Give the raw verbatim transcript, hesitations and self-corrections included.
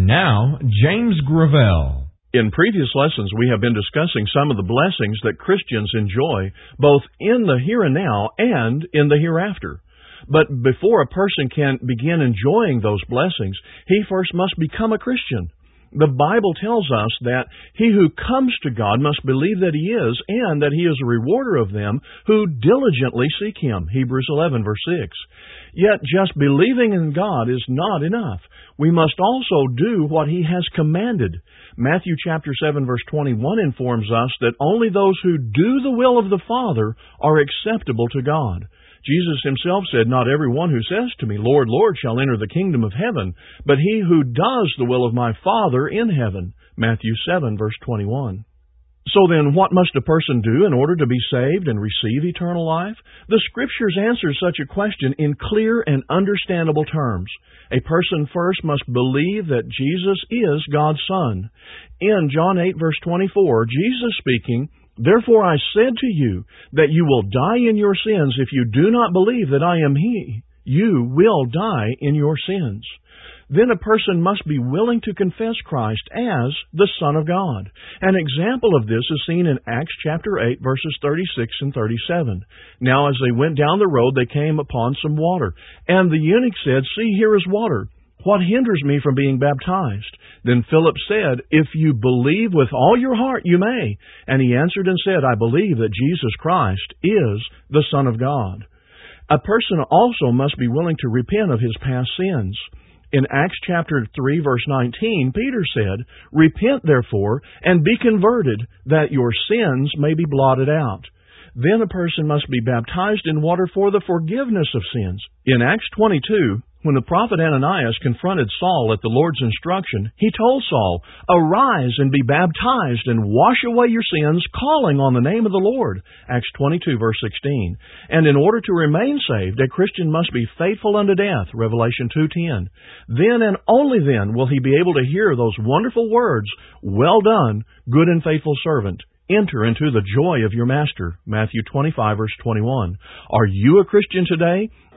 And now, James Gravel. In previous lessons, we have been discussing some of the blessings that Christians enjoy, both in the here and now and in the hereafter. But before a person can begin enjoying those blessings, he first must become a Christian. The Bible tells us that he who comes to God must believe that he is, and that he is a rewarder of them who diligently seek him. Hebrews eleven, verse six. Yet just believing in God is not enough. We must also do what he has commanded. Matthew chapter seven, verse twenty-one informs us that only those who do the will of the Father are acceptable to God. Jesus himself said, "Not every one who says to me, 'Lord, Lord,' shall enter the kingdom of heaven, but he who does the will of my Father in heaven." Matthew seven, verse twenty-one. So then, what must a person do in order to be saved and receive eternal life? The Scriptures answer such a question in clear and understandable terms. A person first must believe that Jesus is God's Son. In John eight, verse twenty-four, Jesus speaking, "Therefore I said to you that you will die in your sins if you do not believe that I am He. You will die in your sins." Then a person must be willing to confess Christ as the Son of God. An example of this is seen in Acts chapter eight, verses thirty-six and thirty-seven. "Now as they went down the road, they came upon some water. And the eunuch said, 'See, here is water. What hinders me from being baptized?' Then Philip said, 'If you believe with all your heart, you may.' And he answered and said, 'I believe that Jesus Christ is the Son of God.'" A person also must be willing to repent of his past sins. In Acts chapter three, verse nineteen, Peter said, "Repent therefore, and be converted, that your sins may be blotted out." Then a person must be baptized in water for the forgiveness of sins. In Acts twenty-two, when the prophet Ananias confronted Saul at the Lord's instruction, he told Saul, "Arise and be baptized and wash away your sins, calling on the name of the Lord." Acts twenty-two, verse sixteen. And in order to remain saved, a Christian must be faithful unto death. Revelation two ten. Then and only then will he be able to hear those wonderful words, "Well done, good and faithful servant. Enter into the joy of your master." Matthew twenty-five, verse twenty-one. Are you a Christian today?